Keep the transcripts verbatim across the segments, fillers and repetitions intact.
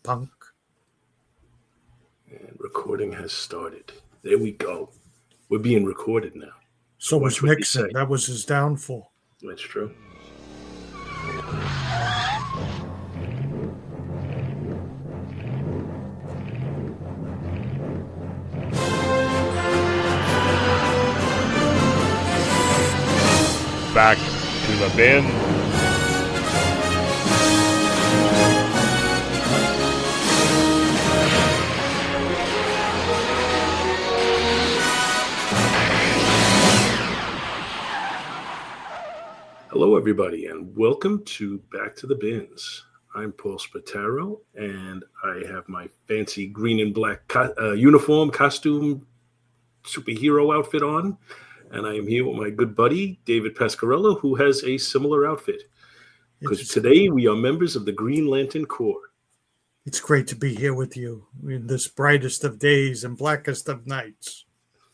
punk. And recording has started. There we go. We're being recorded now. So was Nixon. That was his downfall. That's true. Back to the bin. Hello, everybody, and welcome to Back to the Bins. I'm Paul Spataro, and I have my fancy green and black co- uh, uniform, costume, superhero outfit on, and I am here with my good buddy, David Pasquarello, who has a similar outfit. Because today we are members of the Green Lantern Corps. It's great to be here with you in this brightest of days and blackest of nights.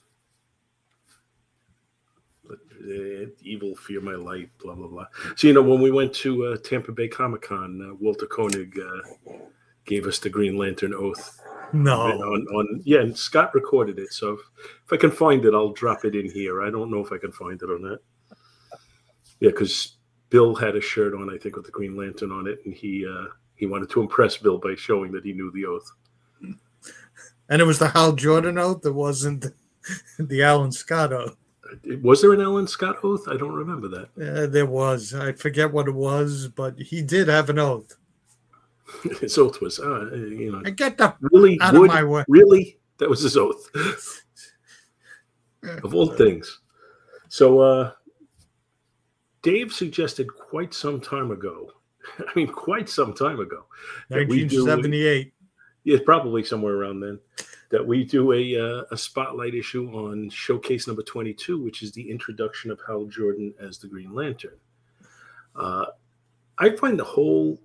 Uh, evil, fear my light, blah, blah, blah. So, you know, when we went to uh, Tampa Bay Comic-Con, uh, Walter Koenig uh, gave us the Green Lantern oath. No. On, on, yeah, and Scott recorded it. So if, if I can find it, I'll drop it in here. I don't know if I can find it or not. Yeah, because Bill had a shirt on, I think, with the Green Lantern on it, and he uh, he wanted to impress Bill by showing that he knew the oath. And it was the Hal Jordan oath. It wasn't the Alan Scott oath. Was there an Alan Scott oath? I don't remember that. Uh, there was. I forget what it was, but he did have an oath. His oath was, uh, you know, I get the really out would, of my way. Really, that was his oath of all things. So, uh, Dave suggested quite some time ago. I mean, quite some time ago. nineteen seventy-eight. Yeah, probably somewhere around then. That we do a uh, a spotlight issue on Showcase number twenty-two, which is the introduction of Hal Jordan as the Green Lantern. Uh, I find the whole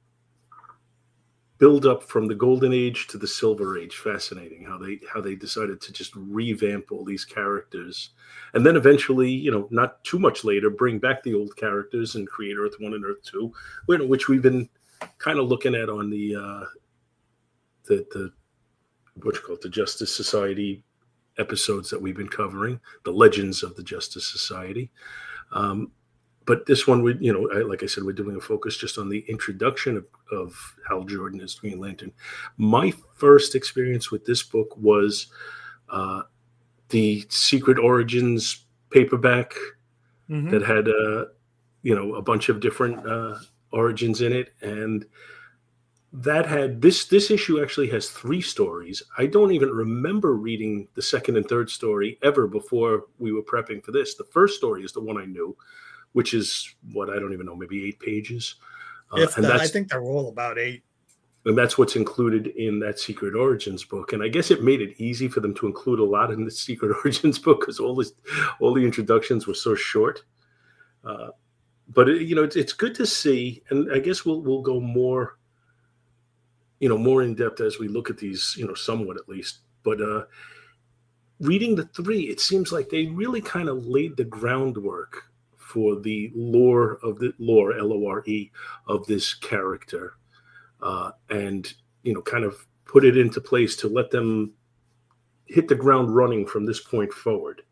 build up from the Golden Age to the Silver Age fascinating. How they how they decided to just revamp all these characters, and then eventually, you know, not too much later, bring back the old characters and create Earth One and Earth Two, which we've been kind of looking at on the uh, the the. what you call it, the Justice Society episodes that we've been covering, the legends of the Justice Society. Um, but this one, we, you know, I, like I said, we're doing a focus just on the introduction of, of Hal Jordan as Green Lantern. My first experience with this book was uh, the Secret Origins paperback mm-hmm. that had, uh, you know, a bunch of different uh, origins in it. And That had this this issue actually has three stories. I don't even remember reading the second and third story ever before we were prepping for this. The first story is the one I knew, which is what I don't even know, maybe eight pages. Uh, if and that, I think they're all about eight. And that's what's included in that Secret Origins book. And I guess it made it easy for them to include a lot in the Secret Origins book because all this, all the introductions were so short. Uh, but it, you know, it's, it's good to see, and I guess we'll we'll go more. you know, more in depth as we look at these, you know, somewhat at least. But uh, reading the three, it seems like they really kind of laid the groundwork for the lore of the lore, L O R E, of this character. Uh, and, you know, kind of put it into place to let them hit the ground running from this point forward.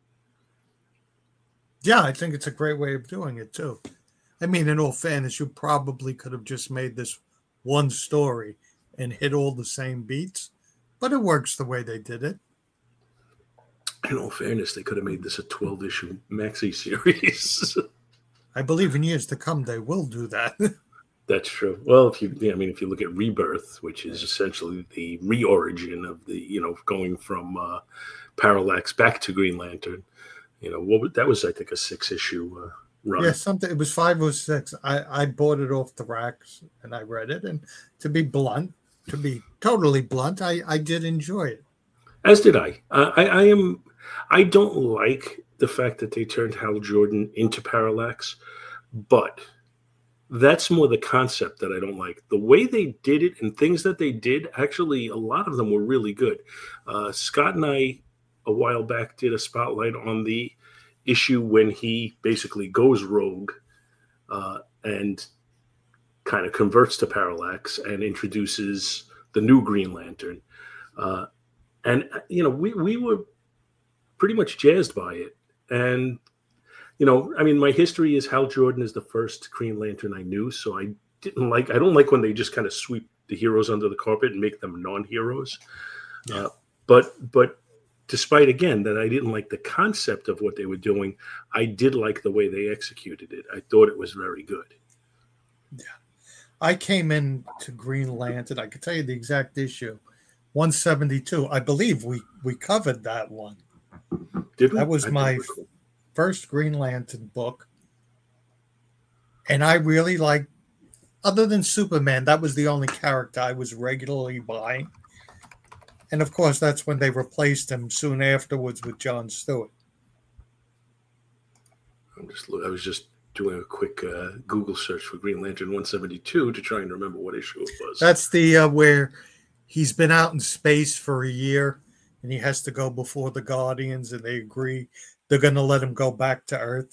Yeah, I think it's a great way of doing it, too. I mean, in all fairness, you probably could have just made this one story and hit all the same beats, but it works the way they did it. In all fairness, they could have made this a twelve-issue maxi series. I believe in years to come they will do that. That's true. Well, if you, yeah, I mean, if you look at Rebirth, which is essentially the re-origin of the, you know, going from uh, Parallax back to Green Lantern, you know, what that was, I think, a six-issue uh, run. Yeah, something. It was five or six. I, I bought it off the racks and I read it, and to be blunt. To be totally blunt, I, I did enjoy it. As did I. Uh, I. I am. I don't like the fact that they turned Hal Jordan into Parallax, but that's more the concept that I don't like. The way they did it and things that they did, actually, a lot of them were really good. Uh, Scott and I, a while back, did a spotlight on the issue when he basically goes rogue uh, and kind of converts to Parallax and introduces the new Green Lantern. Uh, and, you know, we, we were pretty much jazzed by it. And, you know, I mean, my history is Hal Jordan is the first Green Lantern I knew. So I didn't like, I don't like when they just kind of sweep the heroes under the carpet and make them non-heroes. Yeah. Uh, but, but despite, again, that I didn't like the concept of what they were doing, I did like the way they executed it. I thought it was very good. Yeah. I came in to Green Lantern. I could tell you the exact issue. one seventy-two. I believe we, we covered that one. Did we? That was I my cool. first Green Lantern book. And I really liked, other than Superman, that was the only character I was regularly buying. And of course, that's when they replaced him soon afterwards with John Stewart. I'm just, I was just doing a quick uh, Google search for Green Lantern one seventy-two to try and remember what issue it was. That's the uh, where he's been out in space for a year and he has to go before the Guardians and they agree they're going to let him go back to Earth.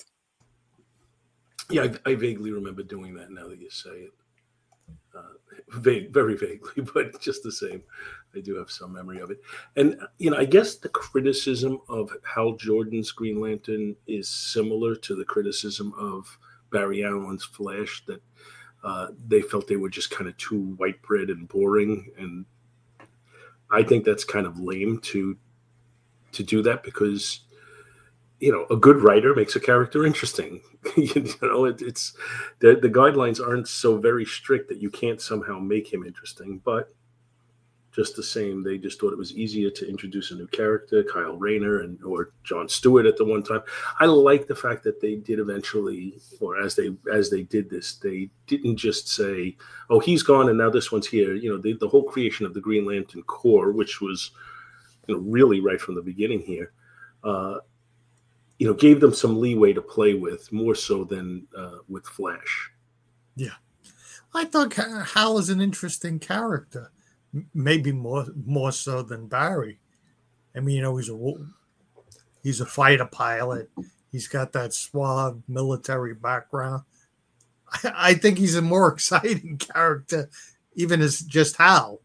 Yeah, I, I vaguely remember doing that now that you say it. Uh, vague, very vaguely, but just the same. I do have some memory of it. And, you know, I guess the criticism of Hal Jordan's Green Lantern is similar to the criticism of Barry Allen's Flash, that uh, they felt they were just kind of too white bread and boring. And I think that's kind of lame to to do that because, you know, a good writer makes a character interesting. you know, it, it's the, the guidelines aren't so very strict that you can't somehow make him interesting. But just the same, they just thought it was easier to introduce a new character, Kyle Rayner and or John Stewart at the one time. I like the fact that they did eventually, or as they as they did this, they didn't just say, "Oh, he's gone and now this one's here." You know, the, the whole creation of the Green Lantern Corps, which was, you know, really right from the beginning here. Uh, you know, gave them some leeway to play with, more so than uh, with Flash. Yeah. I thought Hal is an interesting character, maybe more more so than Barry. I mean, you know, he's a, he's a fighter pilot. He's got that suave military background. I, I think he's a more exciting character, even as just Hal.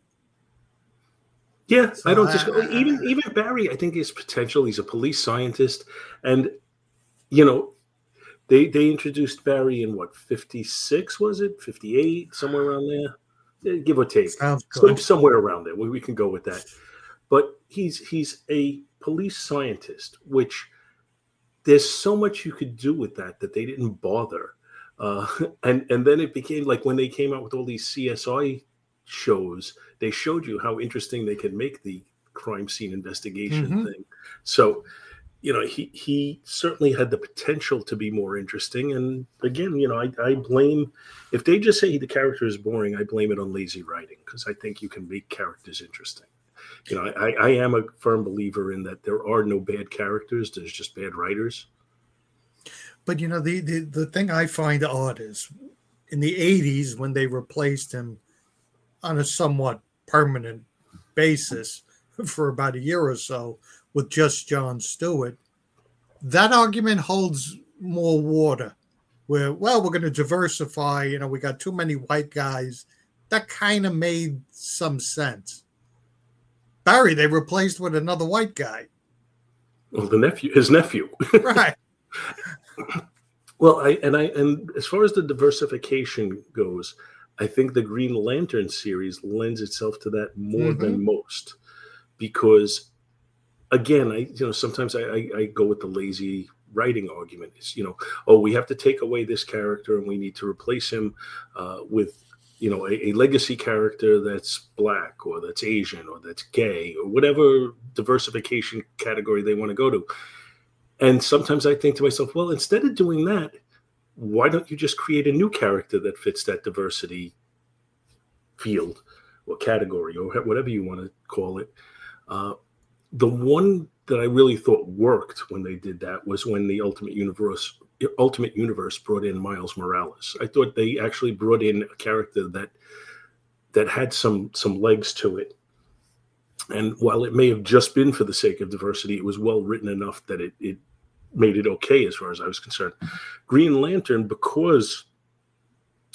Yeah, so I don't just I, even even Barry. I think his potential. He's a police scientist, and you know, they they introduced Barry in what fifty-six was it? fifty-eight, somewhere around there, give or take. Sounds good. Somewhere around there. We, we can go with that. But he's he's a police scientist, which there's so much you could do with that that they didn't bother. Uh, and and then it became like when they came out with all these C S I shows, they showed you how interesting they could make the crime scene investigation mm-hmm. thing. So, you know, he he certainly had the potential to be more interesting. And again, you know, I, I blame, if they just say the character is boring, I blame it on lazy writing, because I think you can make characters interesting. You know, I, I am a firm believer in that there are no bad characters. There's just bad writers. But, you know, the, the, the thing I find odd is in the eighties, when they replaced him on a somewhat permanent basis for about a year or so with just John Stewart, that argument holds more water. Where, well, we're going to diversify. You know, we got too many white guys. That kind of made some sense. Barry, they replaced with another white guy. Well, the nephew, his nephew. Right. Well, I and I and as far as the diversification goes, I think the Green Lantern series lends itself to that more mm-hmm. than most, because, again, I you know sometimes I, I, I go with the lazy writing argument. It's, you know, oh, we have to take away this character and we need to replace him uh, with, you know, a, a legacy character that's black or that's Asian or that's gay or whatever diversification category they want to go to. And sometimes I think to myself, well, instead of doing that, why don't you just create a new character that fits that diversity field or category or whatever you want to call it? Uh, the one that I really thought worked when they did that was when the Ultimate Universe Ultimate Universe brought in Miles Morales. I thought they actually brought in a character that that had some some legs to it. And while it may have just been for the sake of diversity, it was well written enough that it, it made it okay as far as I was concerned. Green Lantern, because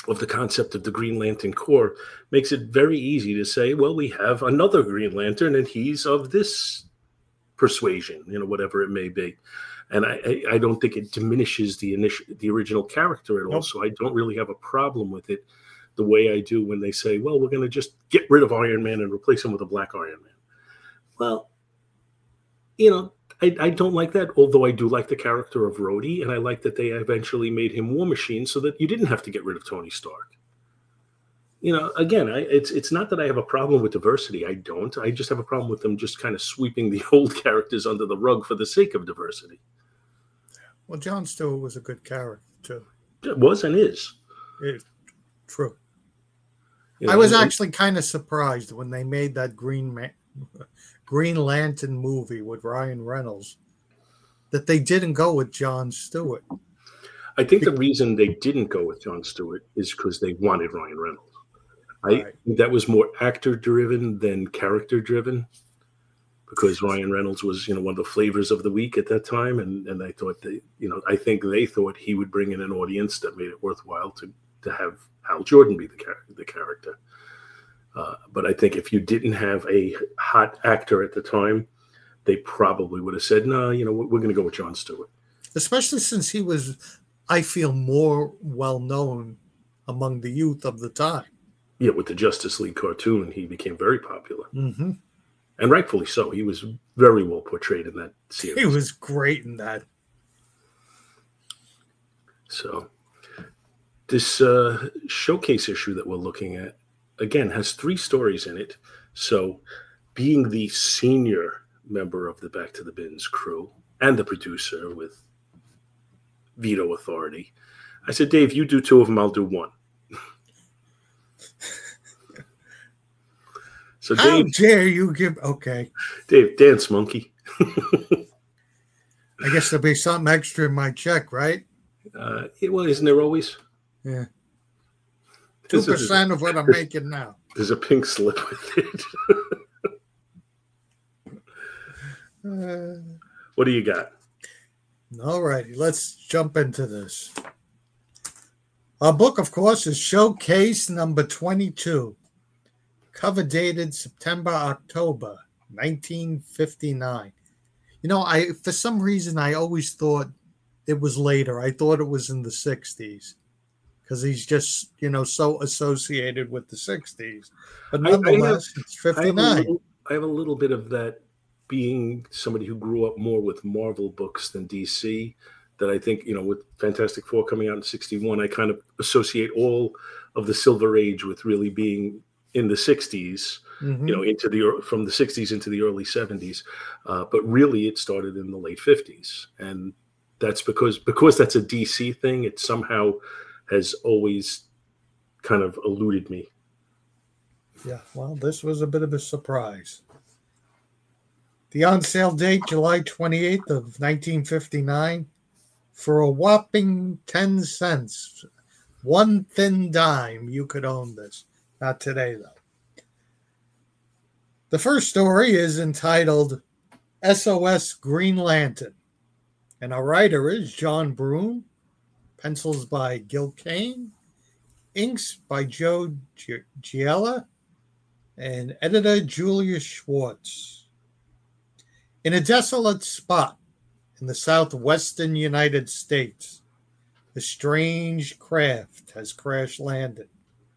of the concept of the Green Lantern Corps makes it very easy to say, well, we have another Green Lantern and he's of this persuasion, you know, whatever it may be. And I, I, I don't think it diminishes the initial, the original character at all. Nope. So I don't really have a problem with it the way I do when they say, well, we're going to just get rid of Iron Man and replace him with a black Iron Man. Well, you know, I, I don't like that, although I do like the character of Rhodey, and I like that they eventually made him War Machine so that you didn't have to get rid of Tony Stark. You know, again, I, it's it's not that I have a problem with diversity. I don't. I just have a problem with them just kind of sweeping the old characters under the rug for the sake of diversity. Well, John Stewart was a good character, too. It was and is. It, true. You know, I was and, actually kind of surprised when they made that Green Man, Green Lantern movie with Ryan Reynolds that they didn't go with John Stewart. I think the reason they didn't go with John Stewart is because they wanted Ryan Reynolds. I right. think that was more actor-driven than character-driven, because Ryan Reynolds was, you know, one of the flavors of the week at that time, and, and I thought they, you know, I think they thought he would bring in an audience that made it worthwhile to to have Hal Jordan be the char- the character. Uh, but I think if you didn't have a hot actor at the time, they probably would have said, no, you know, we're, we're going to go with John Stewart. Especially since he was, I feel, more well-known among the youth of the time. Yeah, with the Justice League cartoon, he became very popular. Mm-hmm. And rightfully so. He was very well portrayed in that series. He was great in that. So this uh, showcase issue that we're looking at, again, has three stories in it. So being the senior member of the Back to the Bins crew and the producer with veto authority, I said, Dave, you do two of them, I'll do one. So How Dave, dare you give... Okay. Dave, dance, monkey. I guess there'll be something extra in my check, right? Uh, it, well, isn't there always? Yeah. two percent of what I'm making now. There's a pink slip with it. uh, what do you got? All righty. Let's jump into this. Our book, of course, is Showcase number twenty-two. Cover dated September, October, nineteen fifty-nine. You know, I for some reason, I always thought it was later. I thought it was in the sixties because he's just, you know, so associated with the sixties. But nonetheless, I, I have, it's fifty-nine. I have, little, I have a little bit of that, being somebody who grew up more with Marvel books than D C, that I think, you know, with Fantastic Four coming out in sixty-one, I kind of associate all of the Silver Age with really being in the sixties, mm-hmm. you know, into the from the sixties into the early seventies. Uh, but really, it started in the late fifties. And that's because because that's a D C thing, it somehow has always kind of eluded me. Yeah, well, this was a bit of a surprise. The on-sale date, July twenty-eighth of nineteen fifty-nine, for a whopping ten cents. One thin dime, you could own this. Not today, though. The first story is entitled S O S Green Lantern, and our writer is John Broome, pencils by Gil Kane, inks by Joe G- Giella, and editor Julius Schwartz. In a desolate spot in the southwestern United States, a strange craft has crash landed.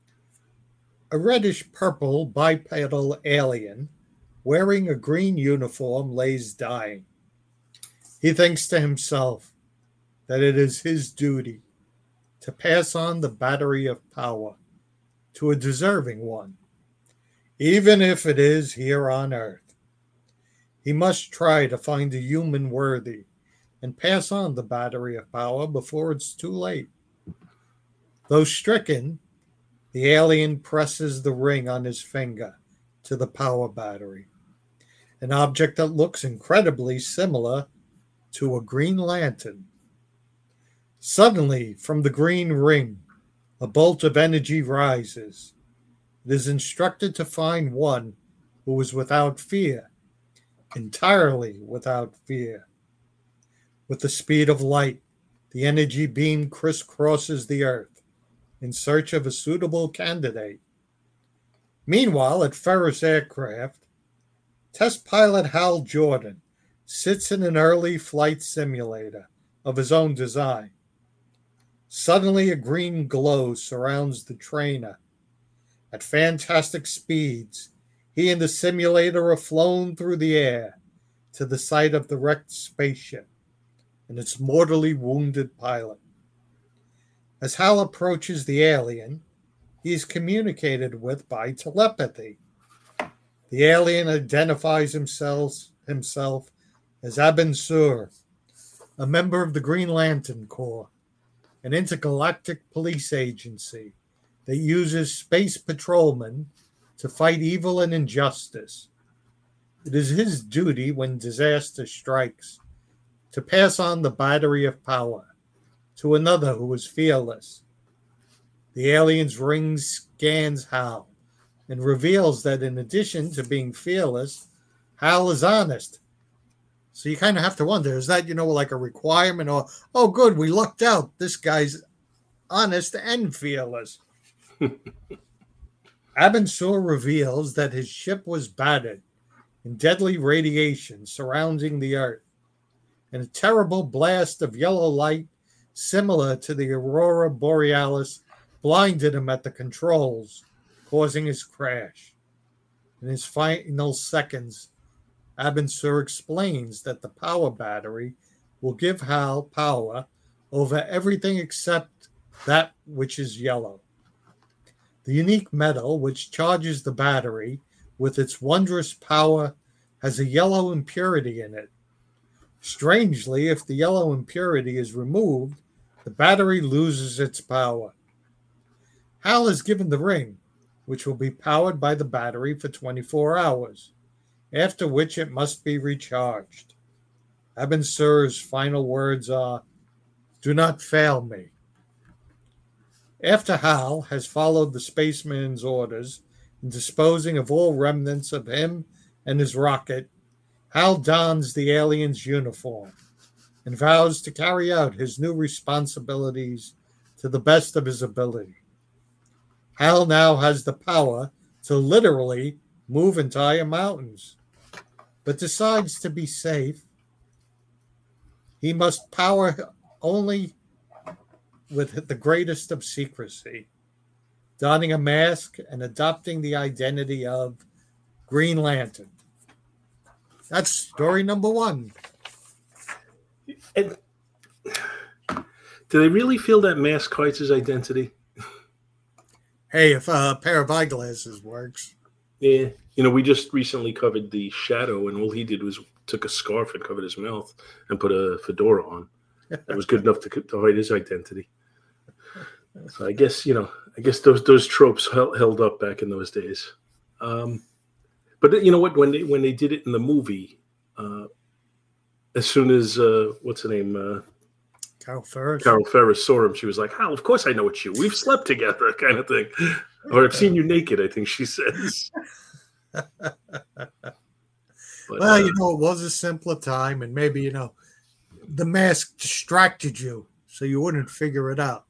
A reddish-purple bipedal alien wearing a green uniform lays dying. He thinks to himself that it is his duty to pass on the battery of power to a deserving one, even if it is here on Earth. He must try to find a human worthy and pass on the battery of power before it's too late. Though stricken, the alien presses the ring on his finger to the power battery, an object that looks incredibly similar to a green lantern. Suddenly, from the green ring, a bolt of energy rises. It is instructed to find one who is without fear, entirely without fear. With the speed of light, the energy beam crisscrosses the earth. in search of a suitable candidate. Meanwhile, at Ferris Aircraft, test pilot Hal Jordan sits in an early flight simulator of his own design. Suddenly, a green glow surrounds the trainer. At fantastic speeds, he and the simulator are flown through the air to the site of the wrecked spaceship and its mortally wounded pilot. As Hal approaches the alien, he is communicated with by telepathy. The alien identifies himself, himself as Abin Sur, a member of the Green Lantern Corps, an intergalactic police agency that uses space patrolmen to fight evil and injustice. It is his duty when disaster strikes to pass on the battery of power to another who is fearless. The alien's ring scans Hal and reveals that in addition to being fearless, Hal is honest. So you kind of have to wonder, is that, you know, like a requirement, or, oh, good, we lucked out. This guy's honest and fearless. Abin Sur reveals that his ship was battered and deadly radiation surrounding the Earth, and a terrible blast of yellow light similar to the aurora borealis blinded him at the controls, causing his crash. In his final seconds, Abin Sur explains that the power battery will give Hal power over everything except that which is yellow. The unique metal which charges the battery with its wondrous power has a yellow impurity in it. Strangely, if the yellow impurity is removed, the battery loses its power. Hal is given the ring, which will be powered by the battery for twenty-four hours, after which it must be recharged. Abin Sur's final words are, "Do not fail me." After Hal has followed the spaceman's orders in disposing of all remnants of him and his rocket, Hal dons the alien's uniform and vows to carry out his new responsibilities to the best of his ability. Hal now has the power to literally move entire mountains, but decides to be safe. He must power only with the greatest of secrecy, donning a mask and adopting the identity of Green Lantern. That's story number one. And do they really feel that mask hides his identity? Hey, if a pair of eyeglasses works. Yeah. You know, we just recently covered the Shadow, and all he did was took a scarf and covered his mouth and put a fedora on. That was good enough to, to hide his identity. So I guess, you know, I guess those those tropes held, held up back in those days. Um, but you know what? When they when they did it in the movie, uh, as soon as uh, what's her name, uh, Carol Ferris, Carol Ferris saw him, she was like, "Hal, of course I know it's you. We've slept together," kind of thing. Or I've seen you naked, I think she says. But, well, uh, you know, it was a simpler time, and maybe, you know, the mask distracted you so you wouldn't figure it out.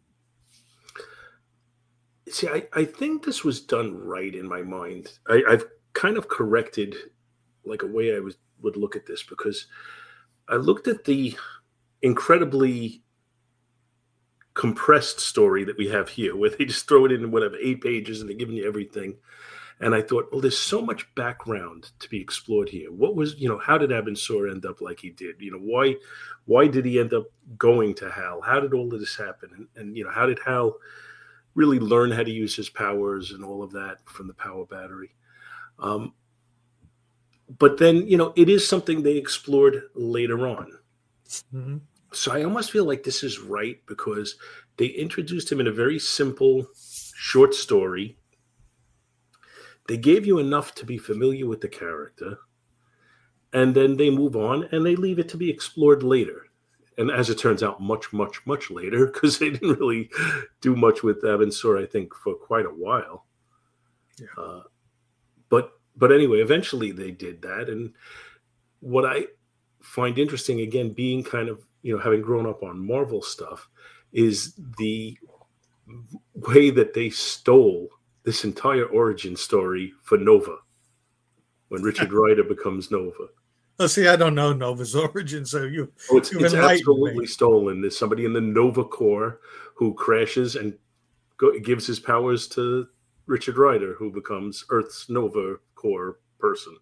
See, I, I think this was done right in my mind. I, I've kind of corrected like a way I was would look at this, because I looked at the incredibly compressed story that we have here, where they just throw it in whatever eight pages and they're giving you everything. And I thought, well, there's so much background to be explored here. What was, you know, how did Abin Sur end up like he did? You know, why, why did he end up going to Hal? How did all of this happen? And, and you know, how did Hal really learn how to use his powers and all of that from the power battery? Um, but then, you know, it is something they explored later on. Mm-hmm. So I almost feel like this is right, because they introduced him in a very simple, short story. They gave you enough to be familiar with the character, and then they move on and they leave it to be explored later. And as it turns out, much, much, much later, because they didn't really do much with Abin Sur, I think, for quite a while. Yeah. Uh, but but anyway, eventually they did that. And what I find interesting, again, being kind of, you know, having grown up on Marvel stuff, is the way that they stole this entire origin story for Nova when Richard Rider becomes Nova. Oh, see, I don't know Nova's origin, so you, oh, it's, you've it's enlightened absolutely me. stolen. There's somebody in the Nova Corps who crashes and go, gives his powers to Richard Rider, who becomes Earth's Nova Corps person.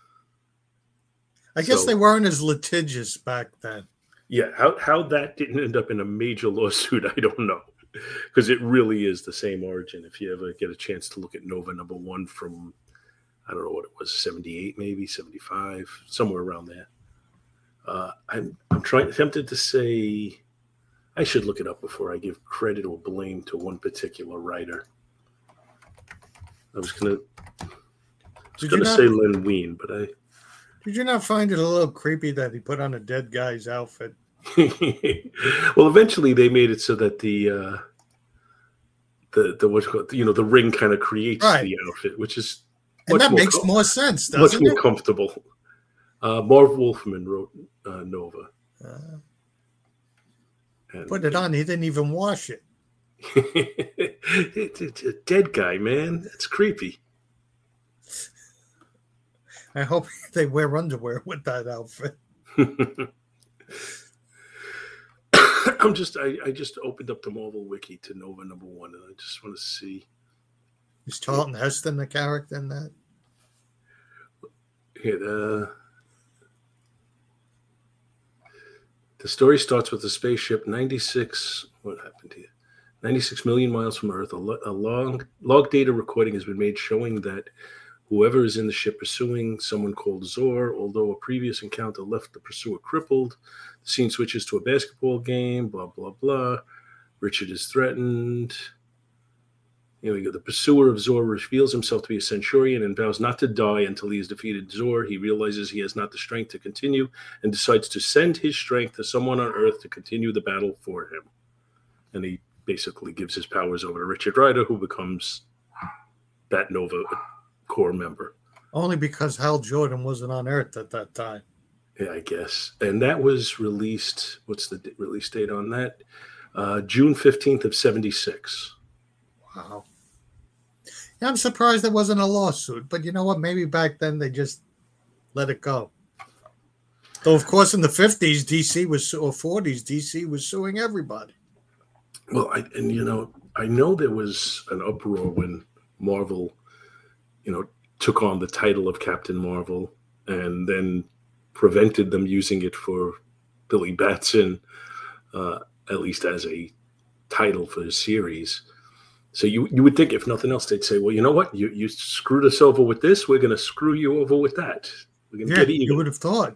I guess so, they weren't as litigious back then. Yeah, how how that didn't end up in a major lawsuit, I don't know. Because it really is the same origin. If you ever get a chance to look at Nova number one from, I don't know what it was, seventy-eight maybe, seventy-five, somewhere around there. Uh, I'm I'm trying tempted to say I should look it up before I give credit or blame to one particular writer. I was gonna I was gonna say Len Wein, but I did you not find it a little creepy that he put on a dead guy's outfit? Well, eventually they made it so that the uh, the the what you know the ring kind of creates right. the outfit, which is and that more makes com- more sense. Much doesn't more it? comfortable. Uh, Marv Wolfman wrote uh, Nova. Uh, and, put it on. He didn't even wash it. It's a dead guy, man. That's creepy. I hope they wear underwear with that outfit. I'm just I, I just opened up the Marvel wiki to Nova number one, and I just want to see. Is Charlton Heston the character in that? Yeah, uh, the story starts with the spaceship ninety-six. What happened here? ninety-six million miles from Earth. A, lo- a long log data recording has been made showing that whoever is in the ship pursuing someone called Zor, although a previous encounter left the pursuer crippled. The scene switches to a basketball game, blah, blah, blah. Richard is threatened. Here we go. The pursuer of Zor reveals himself to be a Centurion and vows not to die until he has defeated Zor. He realizes he has not the strength to continue and decides to send his strength to someone on Earth to continue the battle for him. And he basically gives his powers over to Richard Rider, who becomes that Nova Corps member. Only because Hal Jordan wasn't on Earth at that time. Yeah, I guess. And that was released, what's the release date on that? Uh, June fifteenth of seventy-six. Wow. Yeah, I'm surprised there wasn't a lawsuit, but you know what? Maybe back then they just let it go. Though, of course, in the fifties, D C was, or forties, D C was suing everybody. Well, I, and you know, I know there was an uproar when Marvel, you know, took on the title of Captain Marvel and then prevented them using it for Billy Batson, uh, at least as a title for the series. So you you would think, if nothing else, they'd say, well, you know what? You you screwed us over with this. We're going to screw you over with that. We're going to yeah, get even. You would have thought.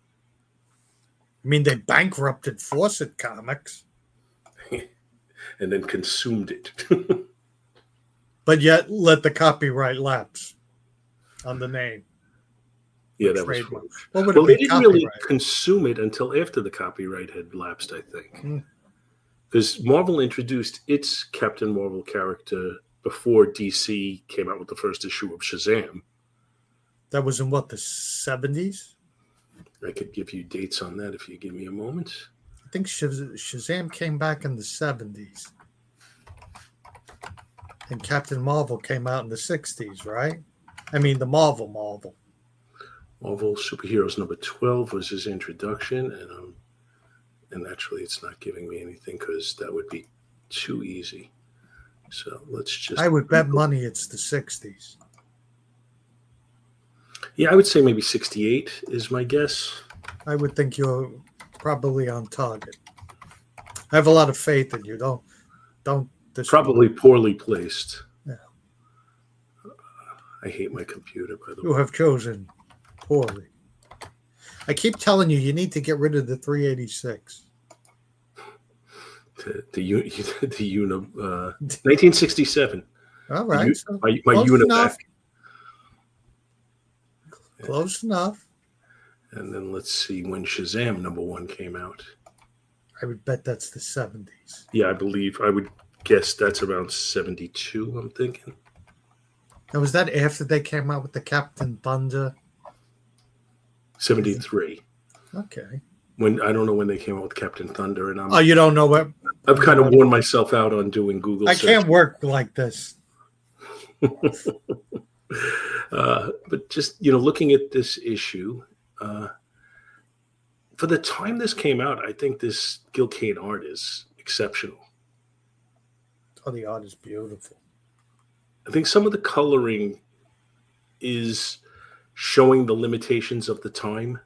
I mean, they bankrupted Fawcett Comics. And then consumed it. But yet let the copyright lapse on the name. Yeah, that was fun. Well, they didn't copyright? really consume it until after the copyright had lapsed, I think. Because mm. Marvel introduced its Captain Marvel character before D C came out with the first issue of Shazam. That was in what, the seventies? I could give you dates on that if you give me a moment. I think Shazam came back in the seventies. And Captain Marvel came out in the sixties, right? I mean, the Marvel Marvel. Marvel Superheroes number twelve was his introduction. And um, and actually, it's not giving me anything because that would be too easy. So let's just... I would bet money it's the sixties. Yeah, I would say maybe sixty-eight is my guess. I would think you're probably on target. I have a lot of faith in you. Don't, don't. Probably poorly placed. Yeah. I hate my computer, by the you way. You have chosen poorly. I keep telling you, you need to get rid of the three eighty-six. The the, the uni, uh, nineteen sixty-seven. All right. The, so my my Univac. Close enough. And then let's see when Shazam number one came out. I would bet that's the seventies. Yeah, I believe I would guess that's around seventy-two, I'm thinking. Now, was that after they came out with the Captain Thunder? seventy-three. Okay. When I don't know when they came out with Captain Thunder, and I'm Oh, you don't know what? I've kind of worn myself out on doing Google. I search. can't work like this. uh, but just you know, looking at this issue, uh, for the time this came out, I think this Gil Kane art is exceptional. Oh, the art is beautiful. I think some of the coloring is showing the limitations of the time.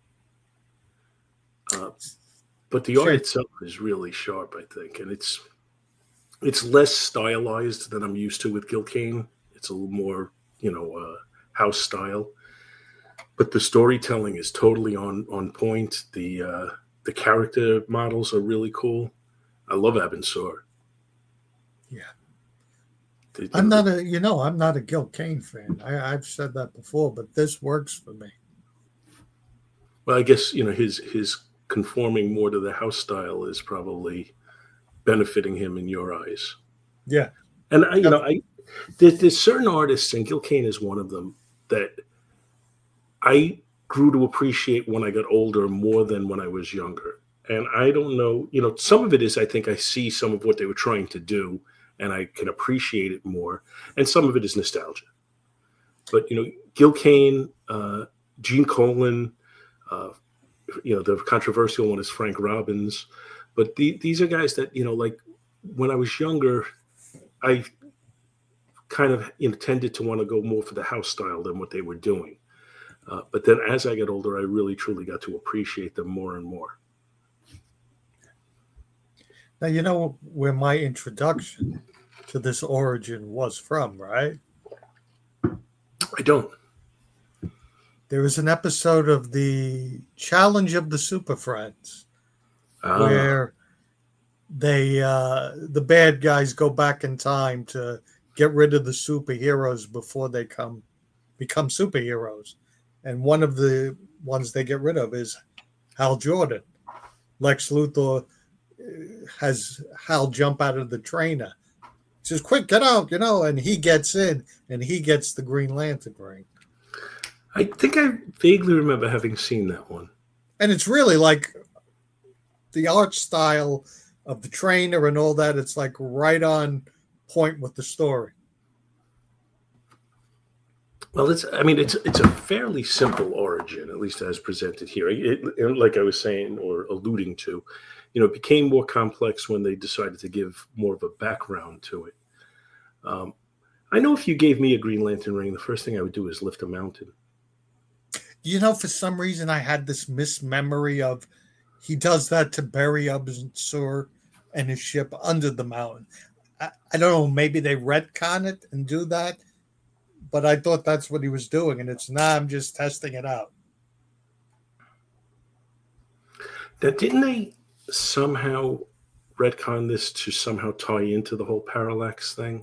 Uh, but the Sure. art itself is really sharp, I think. And it's it's less stylized than I'm used to with Gil Kane. It's a little more, you know, uh, house style. But the storytelling is totally on, on point. The uh, the character models are really cool. I love Abin Sur. Yeah. The- I'm not a, you know, I'm not a Gil Kane fan. I, I've said that before, but this works for me. Well, I guess, you know, his his conforming more to the house style is probably benefiting him in your eyes. Yeah. And I, you know, I there's, there's certain artists, and Gil Kane is one of them, that I grew to appreciate when I got older more than when I was younger. And I don't know, you know, some of it is I think I see some of what they were trying to do, and I can appreciate it more. And some of it is nostalgia. But you know, Gil Kane, uh, Gene Colan. Uh, you know, the controversial one is Frank Robbins, but the, these are guys that, you know, like when I was younger, I kind of you know, tended to want to go more for the house style than what they were doing. Uh, but then as I got older, I really truly got to appreciate them more and more. Now, you know where my introduction to this origin was from, right? I don't. There was an episode of the Challenge of the Super Friends Ah, where they uh, the bad guys go back in time to get rid of the superheroes before they come become superheroes, and one of the ones they get rid of is Hal Jordan. Lex Luthor uh, has Hal jump out of the trainer. He says, "Quick, get out!" You know, and he gets in, and he gets the Green Lantern ring. I think I vaguely remember having seen that one. And it's really like the art style of the trainer and all that. It's like right on point with the story. Well, it's, I mean, it's it's a fairly simple origin, at least as presented here. It, it, like I was saying or alluding to, you know, it became more complex when they decided to give more of a background to it. Um, I know if you gave me a Green Lantern ring, the first thing I would do is lift a mountain. You know, for some reason, I had this mismemory of he does that to Barry Abin-Sur and his ship under the mountain. I, I don't know, maybe they retcon it and do that, but I thought that's what he was doing, and it's not. I'm just testing it out. Now, didn't they somehow retcon this to somehow tie into the whole parallax thing?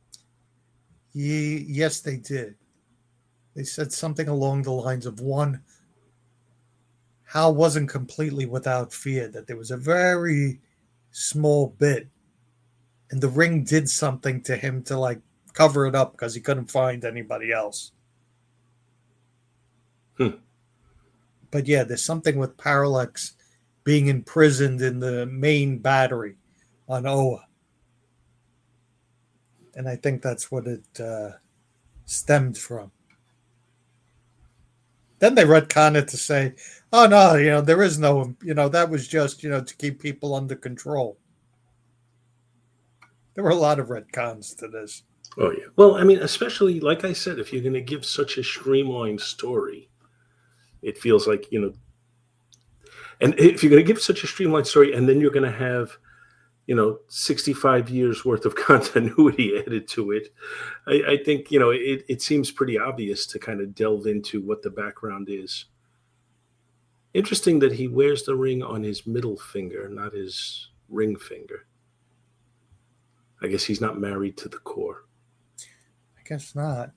Ye, yes, they did. They said something along the lines of one, Hal wasn't completely without fear, that there was a very small bit, and the ring did something to him to like cover it up because he couldn't find anybody else. Hmm. But yeah, there's something with Parallax being imprisoned in the main battery on Oa. And I think that's what it uh, stemmed from. Then they retcon it to say, oh, no, you know, there is no, you know, that was just, you know, to keep people under control. There were a lot of retcons to this. Oh, yeah. Well, I mean, especially, like I said, if you're going to give such a streamlined story, it feels like, you know, and if you're going to give such a streamlined story and then you're going to have, you know, sixty-five years worth of continuity added to it, I, I think, you know, it, it seems pretty obvious to kind of delve into what the background is. Interesting that he wears the ring on his middle finger, not his ring finger. I guess he's not married to the Corps. I guess not.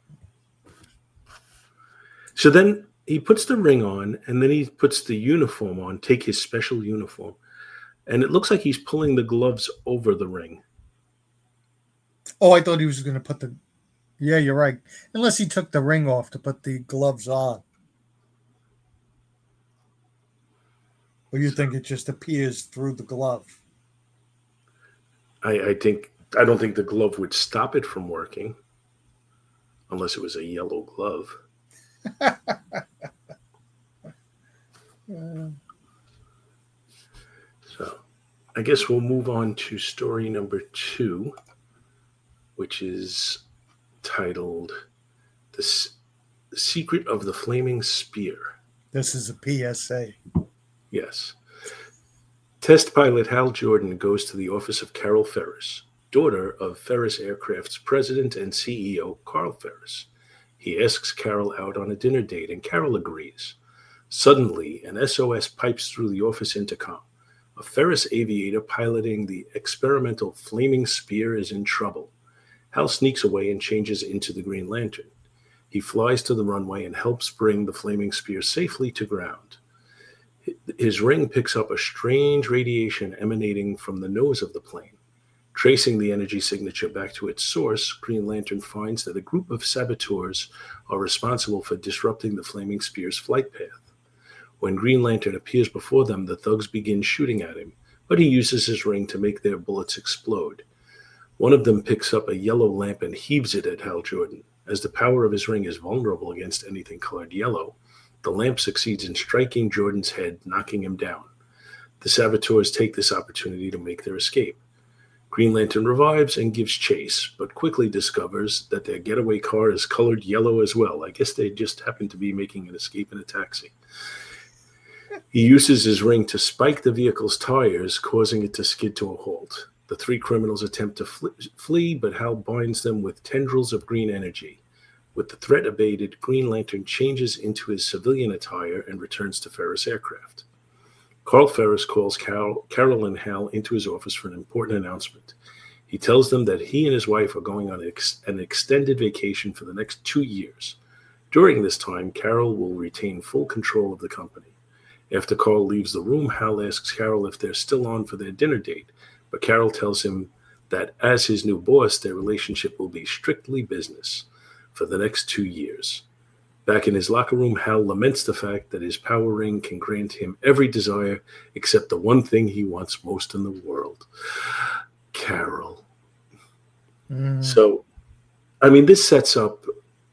So then he puts the ring on, and then he puts the uniform on, take his special uniform. And it looks like he's pulling the gloves over the ring. Oh, I thought he was going to put the... Yeah, you're right. Unless he took the ring off to put the gloves on. Or you think it just appears through the glove? I, I think I don't think the glove would stop it from working, unless it was a yellow glove. Yeah. So, I guess we'll move on to story number two, which is titled "The S- Secret of the Flaming Spear." This is a P S A. Yes. Test pilot Hal Jordan goes to the office of Carol Ferris, daughter of Ferris Aircraft's president and C E O, Carl Ferris. He asks Carol out on a dinner date, and Carol agrees. Suddenly, an S O S pipes through the office intercom. A Ferris aviator piloting the experimental Flaming Spear is in trouble. Hal sneaks away and changes into the Green Lantern. He flies to the runway and helps bring the Flaming Spear safely to ground. His ring picks up a strange radiation emanating from the nose of the plane. Tracing the energy signature back to its source, Green Lantern finds that a group of saboteurs are responsible for disrupting the Flaming Spear's flight path. When Green Lantern appears before them, the thugs begin shooting at him, but he uses his ring to make their bullets explode. One of them picks up a yellow lamp and heaves it at Hal Jordan. As the power of his ring is vulnerable against anything colored yellow, the lamp succeeds in striking Jordan's head, knocking him down. The saboteurs take this opportunity to make their escape. Green Lantern revives and gives chase, but quickly discovers that their getaway car is colored yellow as well. I guess they just happened to be making an escape in a taxi. He uses his ring to spike the vehicle's tires, causing it to skid to a halt. The three criminals attempt to fl- flee, but Hal binds them with tendrils of green energy. With the threat abated, Green Lantern changes into his civilian attire and returns to Ferris Aircraft. Carl Ferris calls Carol, Carol and Hal into his office for an important announcement. He tells them that he and his wife are going on ex- an extended vacation for the next two years. During this time, Carol will retain full control of the company. After Carl leaves the room, Hal asks Carol if they're still on for their dinner date, but Carol tells him that as his new boss, their relationship will be strictly business for the next two years. Back in his locker room, Hal laments the fact that his power ring can grant him every desire except the one thing he wants most in the world, Carol. Mm. So, I mean, this sets up,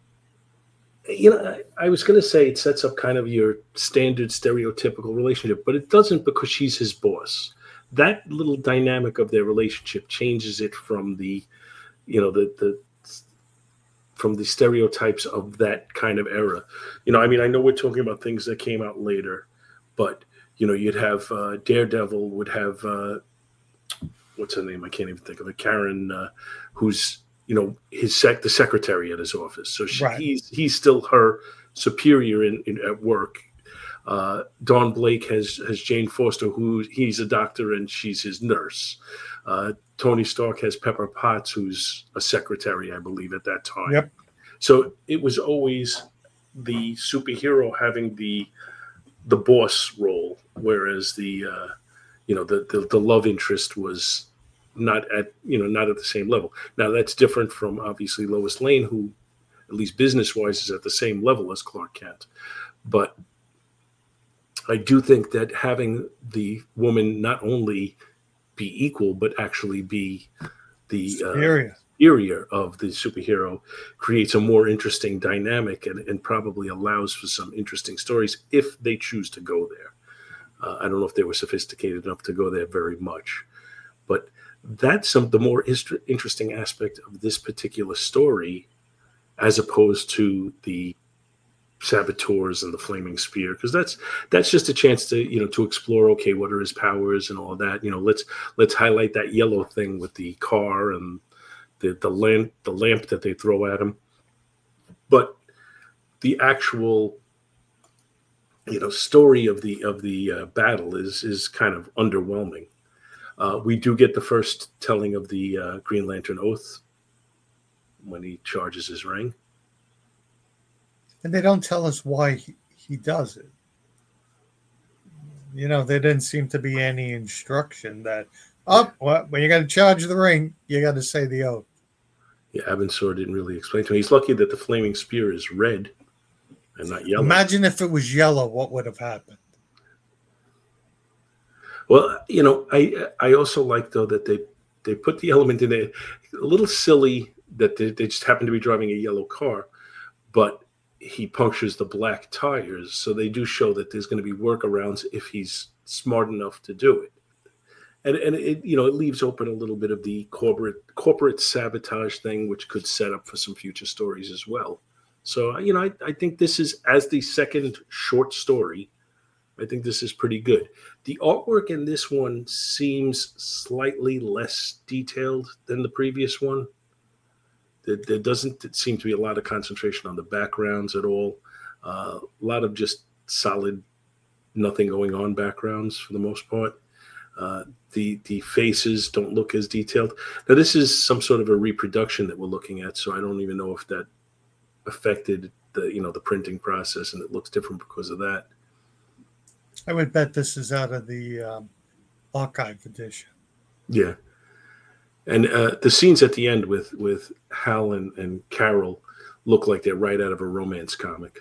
you know, I, I was going to say it sets up kind of your standard stereotypical relationship, but it doesn't because she's his boss. That little dynamic of their relationship changes it from the, you know, the, the, from the stereotypes of that kind of era. You know, I mean, I know we're talking about things that came out later, but, you know, you'd have uh, Daredevil would have, uh, what's her name? I can't even think of it. Karen, uh, who's, you know, his sec, the secretary at his office. So she, right. he's he's still her superior in, in at work. Uh, Don Blake has has Jane Foster, who he's a doctor and she's his nurse. Uh, Tony Stark has Pepper Potts, who's a secretary, I believe, at that time. Yep. So it was always the superhero having the the boss role, whereas the uh, you know the, the the love interest was not at you know not at the same level. Now that's different from obviously Lois Lane, who at least business wise is at the same level as Clark Kent. But I do think that having the woman not only be equal, but actually be the superior. Uh, superior of the superhero creates a more interesting dynamic and, and probably allows for some interesting stories if they choose to go there. Uh, I don't know if they were sophisticated enough to go there very much, but that's some the more ist- interesting aspect of this particular story, as opposed to the saboteurs and the flaming spear, because that's that's just a chance to you know to explore, okay, what are his powers and all of that. You know, let's let's highlight that yellow thing with the car and the the lamp the lamp that they throw at him. But the actual you know story of the of the uh, battle is is kind of underwhelming. Uh, we do get the first telling of the uh, Green Lantern oath when he charges his ring. And they don't tell us why he, he does it. You know, there didn't seem to be any instruction that, oh, well, when you got to charge the ring, you got to say the oath. Yeah, Abensor didn't really explain to me. He's lucky that the flaming spear is red and not yellow. Imagine if it was yellow, what would have happened? Well, you know, I I also like though that they they put the element in there. A little silly that they, they just happen to be driving a yellow car, but he punctures the black tires, so they do show that there's going to be workarounds if he's smart enough to do it. And and it you know it leaves open a little bit of the corporate corporate sabotage thing, which could set up for some future stories as well. So you know, I, I think this is as the second short story. I think this is pretty good. The artwork in this one seems slightly less detailed than the previous one. There, there doesn't seem to be a lot of concentration on the backgrounds at all. Uh, a lot of just solid, nothing going on backgrounds for the most part. Uh, the the faces don't look as detailed. Now, this is some sort of a reproduction that we're looking at, so I don't even know if that affected the you know the printing process, and it looks different because of that. I would bet this is out of the um, archive edition. Yeah, and uh, the scenes at the end with with Hal and, and Carol look like they're right out of a romance comic.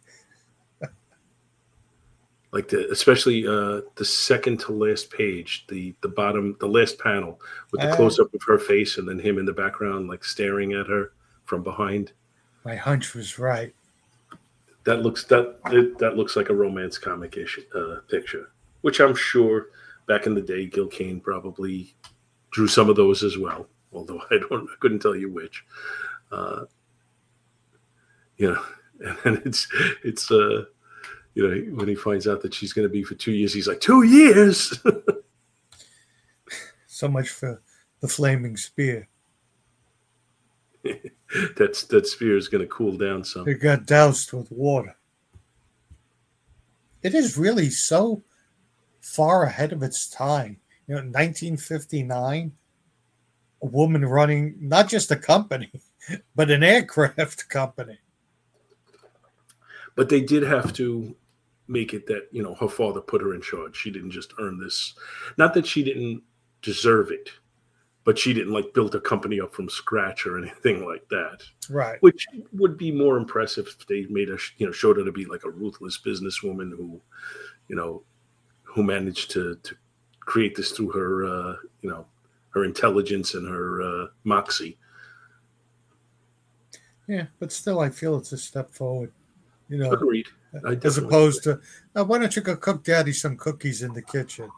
Like the, especially uh, the second to last page, the the bottom, the last panel with the uh, close up of her face and then him in the background, like staring at her from behind. My hunch was right. That looks that it, that looks like a romance comic-ish uh, picture, which I'm sure back in the day Gil Kane probably drew some of those as well. Although I don't, I couldn't tell you which. Uh, you know, and it's it's uh, you know when he finds out that she's going to be for two years, he's like two years. So much for the flaming spear. That's that spear is going to cool down some. It got doused with water. It is really so far ahead of its time. You know, nineteen fifty-nine, a woman running not just a company, but an aircraft company. But they did have to make it that, you know, her father put her in charge. She didn't just earn this. Not that she didn't deserve it, but she didn't like build a company up from scratch or anything like that. Right. Which would be more impressive if they made her, you know, showed her to be like a ruthless businesswoman who, you know, who managed to, to create this through her, uh, you know, her intelligence and her uh, moxie. Yeah, but still, I feel it's a step forward. You know, agreed. As opposed agree. to, now, why don't you go cook Daddy some cookies in the kitchen?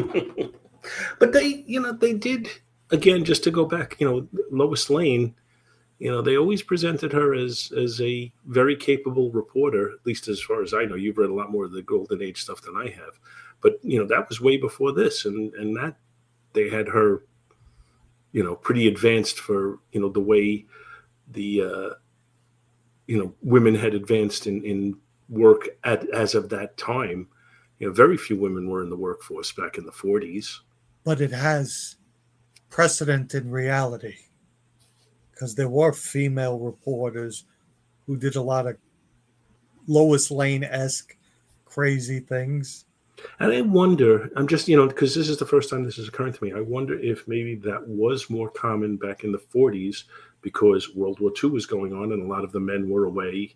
But they, you know, they did. Again, just to go back, you know, Lois Lane, you know, they always presented her as as a very capable reporter, at least as far as I know. You've read a lot more of the Golden Age stuff than I have. But, you know, that was way before this. And, and that they had her, you know, pretty advanced for, you know, the way the, uh, you know, women had advanced in, in work at as of that time. You know, very few women were in the workforce back in the forties. But it has precedent in reality, because there were female reporters who did a lot of Lois Lane-esque crazy things. And I wonder, I'm just, you know, because this is the first time this is occurring to me, I wonder if maybe that was more common back in the forties because World War Two was going on and a lot of the men were away,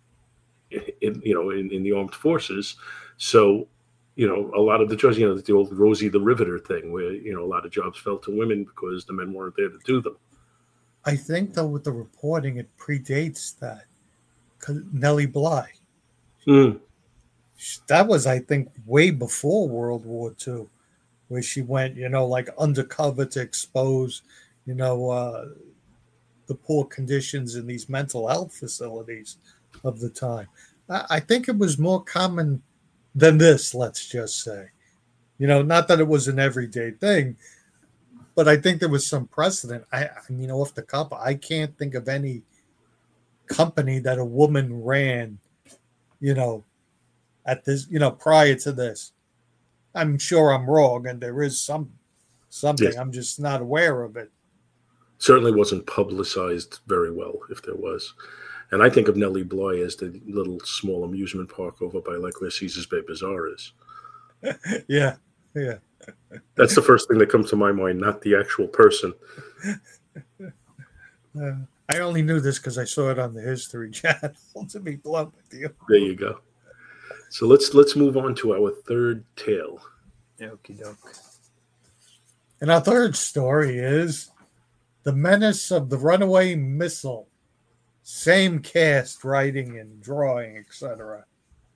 in, you know, in, in the armed forces. So, you know, a lot of the jobs, you know, the old Rosie the Riveter thing where, you know, a lot of jobs fell to women because the men weren't there to do them. I think, though, with the reporting, it predates that. Nellie Bly. Mm. That was, I think, way before World War Two, where she went, you know, like undercover to expose, you know, uh, the poor conditions in these mental health facilities of the time. I, I think it was more common than this, let's just say. You know, not that it was an everyday thing, but I think there was some precedent. I, I mean, off the cuff, I can't think of any company that a woman ran, you know, at this, you know, prior to this. I'm sure I'm wrong, and there is some something. Yes. I'm just not aware of it. Certainly wasn't publicized very well, if there was. And I think of Nellie Bly as the little small amusement park over by like where Caesar's Bay Bazaar is. Yeah, yeah. That's the first thing that comes to my mind, not the actual person. Uh, I only knew this because I saw it on the History Channel, to be blunt with you. There you go. So let's let's move on to our third tale. Okie doke. And our third story is The Menace of the Runaway Missile. Same cast, writing and drawing, et cetera.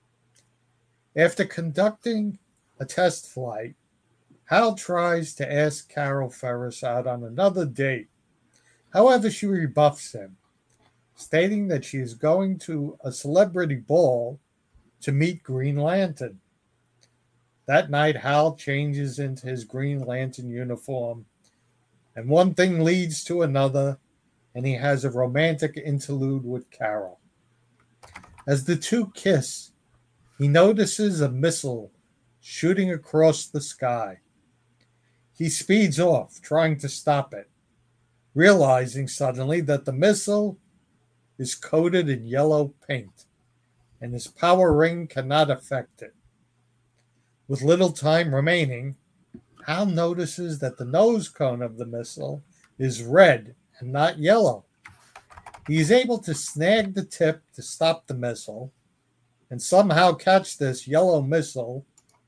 After conducting a test flight, Hal tries to ask Carol Ferris out on another date. However, she rebuffs him, stating that she is going to a celebrity ball to meet Green Lantern. That night, Hal changes into his Green Lantern uniform, and one thing leads to another, and he has a romantic interlude with Carol. As the two kiss, he notices a missile shooting across the sky. He speeds off, trying to stop it, realizing suddenly that the missile is coated in yellow paint, and his power ring cannot affect it. With little time remaining, Hal notices that the nose cone of the missile is red and not yellow. He is able to snag the tip to stop the missile and somehow catch this yellow missile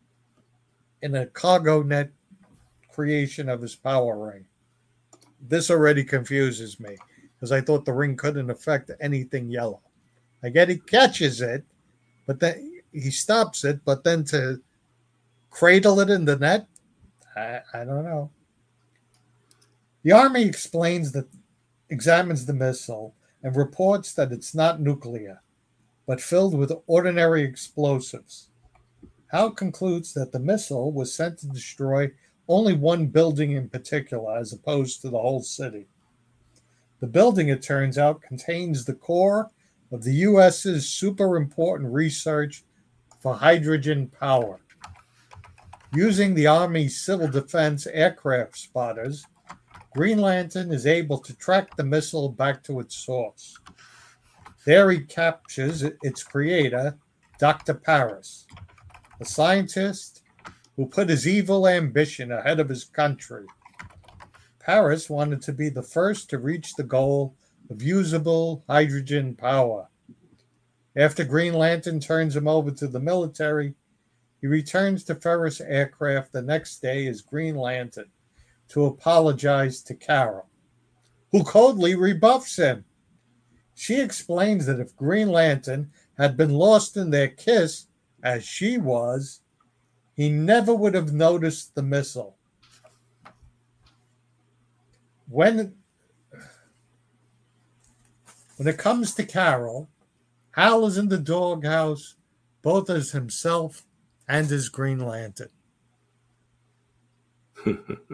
in a cargo net creation of his power ring. This already confuses me because I thought the ring couldn't affect anything yellow. I get he catches it, but then he stops it, but then to cradle it in the net, I, I don't know. The Army explains that, examines the missile and reports that it's not nuclear, but filled with ordinary explosives. Hal concludes that the missile was sent to destroy only one building in particular, as opposed to the whole city. The building, it turns out, contains the core of the U S's super important research for hydrogen power. Using the Army's civil defense aircraft spotters, Green Lantern is able to track the missile back to its source. There he captures its creator, Doctor Paris, a scientist who put his evil ambition ahead of his country. Paris wanted to be the first to reach the goal of usable hydrogen power. After Green Lantern turns him over to the military, he returns to Ferris Aircraft the next day as Green Lantern to apologize to Carol, who coldly rebuffs him. She explains that if Green Lantern had been lost in their kiss, as she was, he never would have noticed the missile. When, when it comes to Carol, Hal is in the doghouse, both as himself and as Green Lantern. I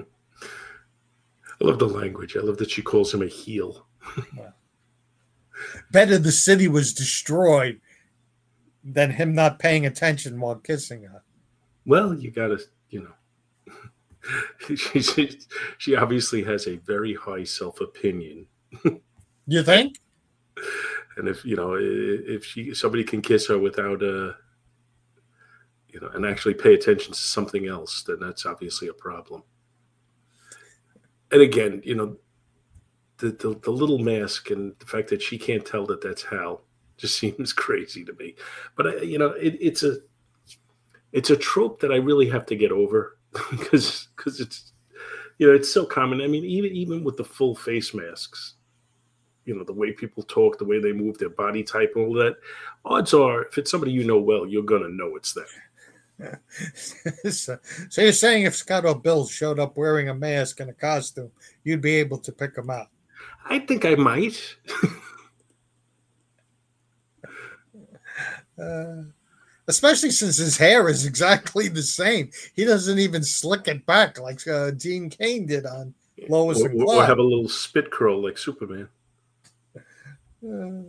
love the language. I love that she calls him a heel. Well, better the city was destroyed than him not paying attention while kissing her. Well, you gotta, you know, she, she, she obviously has a very high self-opinion. You think? And if, you know, if she somebody can kiss her without a, you know, and actually pay attention to something else, then that's obviously a problem. And again, you know, the, the the little mask and the fact that she can't tell that that's Hal just seems crazy to me. But I, you know, it, it's a it's a trope that I really have to get over because because it's, you know, it's so common. I mean, even even with the full face masks, you know, the way people talk, the way they move, their body type, and all that. Odds are, if it's somebody you know well, you're gonna know it's them. so, so you're saying if Scott O'Bill showed up wearing a mask and a costume, you'd be able to pick him out? I think I might. uh, especially since his hair is exactly the same. He doesn't even slick it back like uh, Gene Kane did on Lois or, and Clark. Or have a little spit curl like Superman. Uh,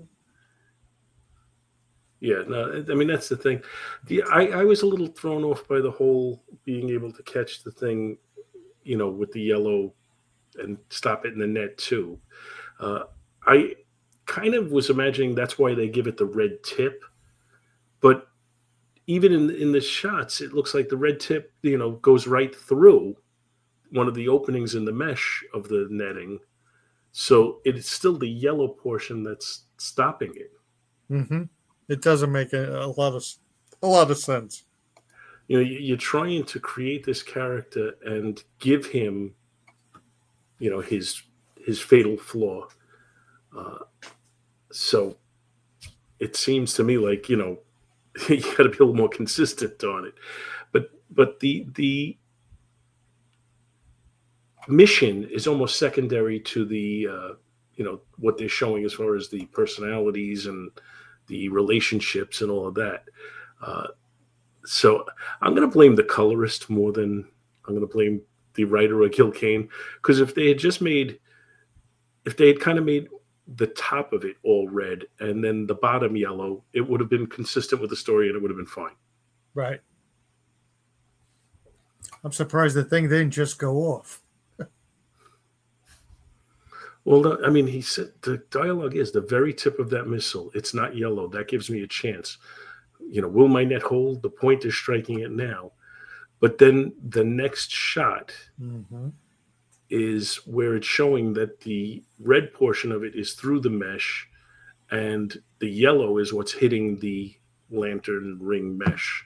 Yeah, no, I mean, that's the thing. The I, I was a little thrown off by the whole being able to catch the thing, you know, with the yellow and stop it in the net too. Uh, I kind of was imagining that's why they give it the red tip. But even in, in the shots, it looks like the red tip, you know, goes right through one of the openings in the mesh of the netting. So it's still the yellow portion that's stopping it. Mm-hmm. It doesn't make a, a lot of a lot of sense. You know, you're trying to create this character and give him, you know, his his fatal flaw. Uh, so it seems to me like, you know, you got to be a little more consistent on it. But but the the mission is almost secondary to the uh, you know, what they're showing as far as the personalities and the relationships and all of that. Uh, so I'm going to blame the colorist more than I'm going to blame the writer or Gil Kane, because if they had just made, if they had kind of made the top of it all red and then the bottom yellow, it would have been consistent with the story and it would have been fine. Right. I'm surprised the thing didn't just go off. Well, I mean, he said the dialogue is the very tip of that missile. It's not yellow. That gives me a chance. You know, will my net hold? The point is striking it now. But then the next shot mm-hmm. is where it's showing that the red portion of it is through the mesh and the yellow is what's hitting the lantern ring mesh.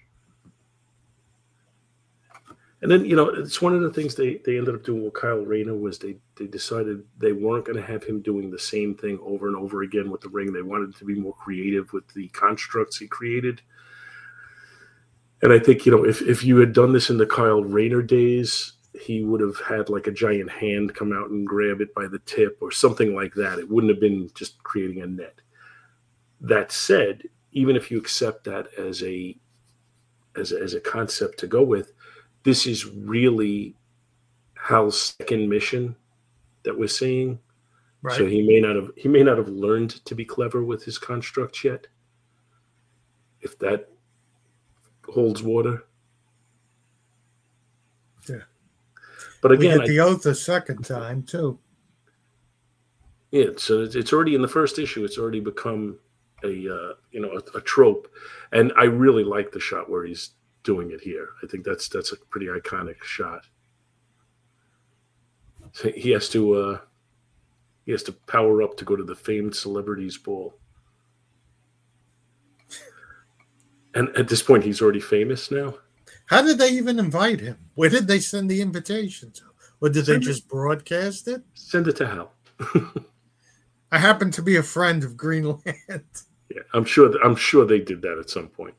And then, you know, it's one of the things they, they ended up doing with Kyle Rayner was they, they decided they weren't going to have him doing the same thing over and over again with the ring. They wanted to be more creative with the constructs he created. And I think, you know, if, if you had done this in the Kyle Rayner days, he would have had like a giant hand come out and grab it by the tip or something like that. It wouldn't have been just creating a net. That said, even if you accept that as a as a, as a concept to go with, this is really Hal's second mission that we're seeing. Right. So he may not have he may not have learned to be clever with his constructs yet. If that holds water. Yeah. But again, we get the I, oath a second time too. Yeah, so it's already in the first issue. It's already become a uh, you know a, a trope, and I really like the shot where he's doing it here. I think that's that's a pretty iconic shot. So he has to uh, he has to power up to go to the famed celebrities ball, and at this point, he's already famous now. How did they even invite him? Where did they send the invitation to? Or did send they just it, broadcast it? Send it to Hal. I happen to be a friend of Greenland. Yeah, I'm sure. I'm sure they did that at some point.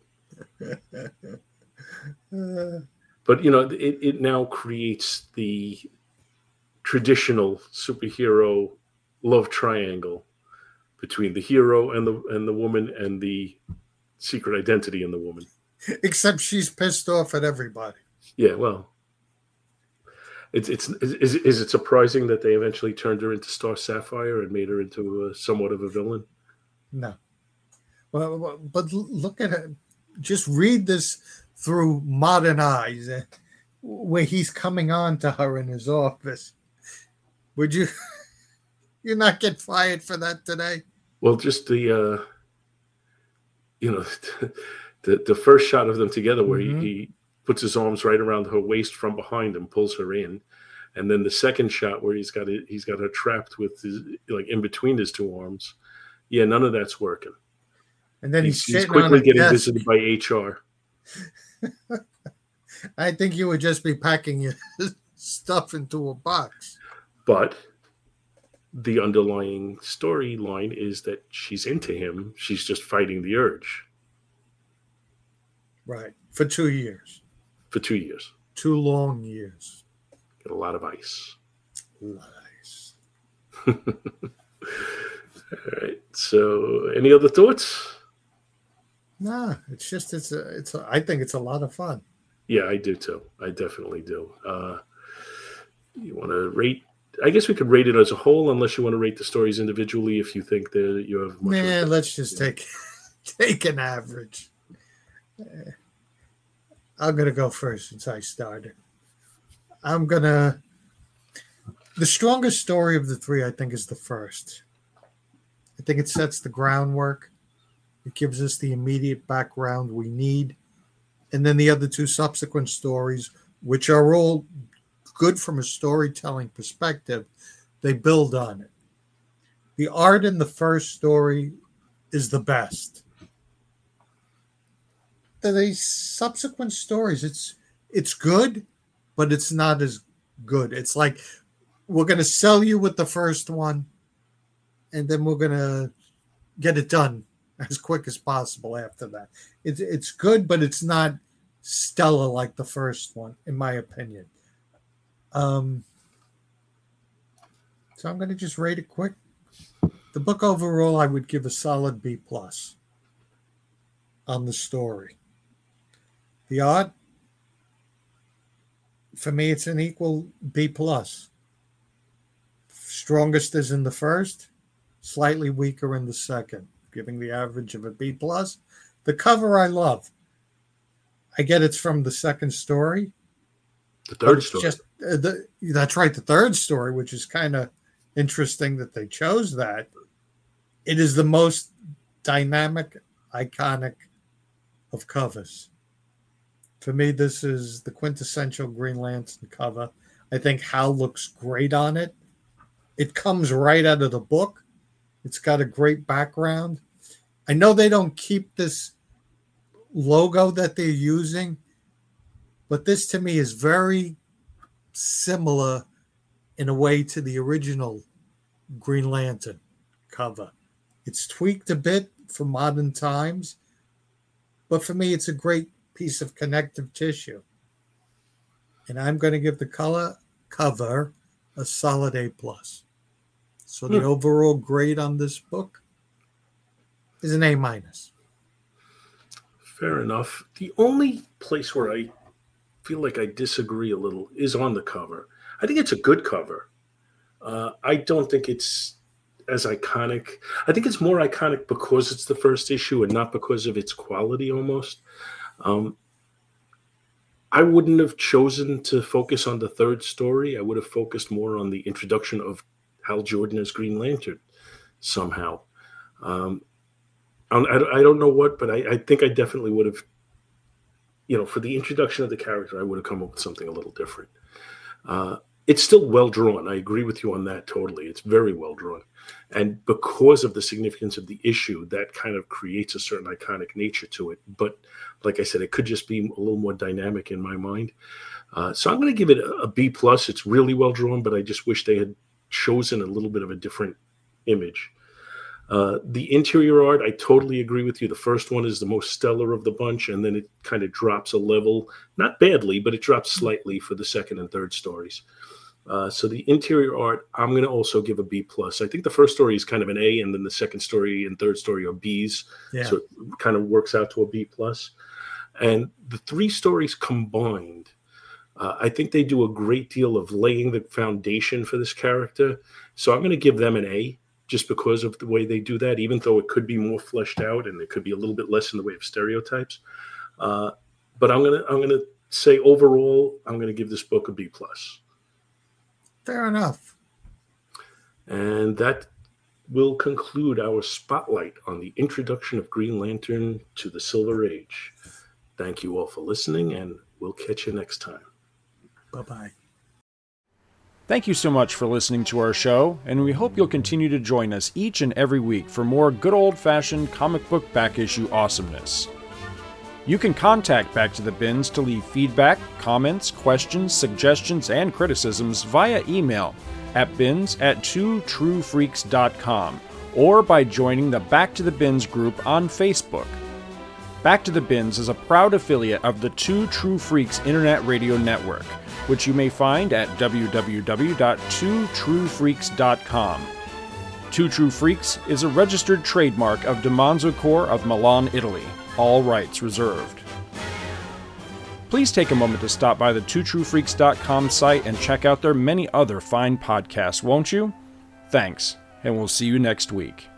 But, you know, it, it now creates the traditional superhero love triangle between the hero and the and the woman and the secret identity in the woman. Except she's pissed off at everybody. Yeah, well, it's it's is is it surprising that they eventually turned her into Star Sapphire and made her into a, somewhat of a villain? No. Well, but look at it. Just read this through modern eyes, uh, where he's coming on to her in his office. Would you you not get fired for that today? Well, just the uh, you know the the first shot of them together where mm-hmm. he, he puts his arms right around her waist from behind and pulls her in, and then the second shot where he's got it, he's got her trapped with his like in between his two arms. Yeah, none of that's working. And then he's, he's, he's quickly getting desk. visited by H R. I think you would just be packing your stuff into a box. But the underlying storyline is that she's into him. She's just fighting the urge. Right. For two years. For two years. Two long years. Get a lot of ice. A lot of ice. All right. So, any other thoughts? Nah, it's just it's a it's a, I think it's a lot of fun. Yeah, I do too. I definitely do. Uh, you want to rate? I guess we could rate it as a whole, unless you want to rate the stories individually. If you think that you have, much man, let's just take take an average. Uh, I'm gonna go first since I started. I'm gonna. The strongest story of the three, I think, is the first. I think it sets the groundwork. It gives us the immediate background we need. And then the other two subsequent stories, which are all good from a storytelling perspective, they build on it. The art in the first story is the best. the subsequent stories, it's it's good, but it's not as good. It's like we're going to sell you with the first one, and then we're going to get it done as quick as possible after that. It's it's good, but it's not stellar like the first one, in my opinion. Um, so I'm going to just rate it quick. The book overall, I would give a solid B plus on the story. The art, for me, it's an equal B plus. Strongest is in the first, slightly weaker in the second, giving the average of a B plus. The cover I love. I get it's from the second story. The third story. Just, uh, the, that's right, the third story, which is kind of interesting that they chose that. It is the most dynamic, iconic of covers. For me, this is the quintessential Green Lantern cover. I think Hal looks great on it. It comes right out of the book. It's got a great background. I know they don't keep this logo that they're using, but this to me is very similar in a way to the original Green Lantern cover. It's tweaked a bit for modern times, but for me, it's a great piece of connective tissue. And I'm going to give the color cover a solid A plus. So the hmm. overall grade on this book is an A minus. Fair enough. The only place where I feel like I disagree a little is on the cover. I think it's a good cover. Uh, I don't think it's as iconic. I think it's more iconic because it's the first issue and not because of its quality almost. Um, I wouldn't have chosen to focus on the third story. I would have focused more on the introduction of Hal Jordan as Green Lantern somehow. Um, I, I don't know what, but I, I think I definitely would have, you know, for the introduction of the character, I would have come up with something a little different. Uh, it's still well drawn. I agree with you on that totally. It's very well drawn. And because of the significance of the issue, that kind of creates a certain iconic nature to it. But like I said, it could just be a little more dynamic in my mind. Uh, so I'm going to give it a, a B plus. It's really well drawn, but I just wish they had chosen a little bit of a different image. Uh, the interior art, I totally agree with you. The first one is the most stellar of the bunch, and then it kind of drops a level, not badly, but it drops slightly for the second and third stories. Uh, so the interior art, I'm going to also give a B plus. I think the first story is kind of an A, and then the second story and third story are Bs. Yeah. So it kind of works out to a B plus. And the three stories combined, uh, I think they do a great deal of laying the foundation for this character. So I'm going to give them an A, just because of the way they do that, even though it could be more fleshed out and it could be a little bit less in the way of stereotypes. Uh, but I'm gonna I'm gonna say overall, I'm gonna give this book a B plus. Fair enough. And that will conclude our spotlight on the introduction of Green Lantern to the Silver Age. Thank you all for listening, and we'll catch you next time. Bye-bye. Thank you so much for listening to our show, and we hope you'll continue to join us each and every week for more good old-fashioned comic book back issue awesomeness. You can contact Back to the Bins to leave feedback, comments, questions, suggestions, and criticisms via email at bins at two true freaks dot com or by joining the Back to the Bins group on Facebook. Back to the Bins is a proud affiliate of the Two True Freaks Internet Radio Network, which you may find at w w w dot two true freaks dot com. Two True Freaks is a registered trademark of DiManzo Corp of Milan, Italy. All rights reserved. Please take a moment to stop by the two true freaks dot com site and check out their many other fine podcasts, won't you? Thanks, and we'll see you next week.